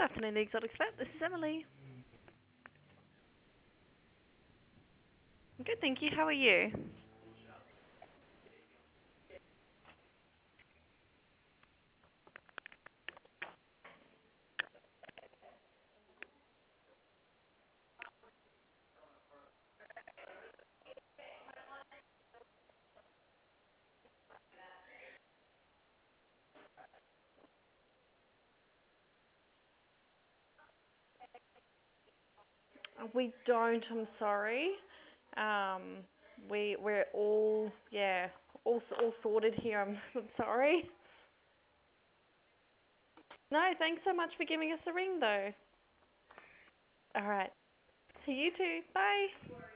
Afternoon, the Exotic Vet. This is Emily. Good, thank you. How are you? We don't. I'm sorry. Um, we're all all sorted here. I'm sorry. No, thanks so much for giving us a ring though. All right. See you too. Bye.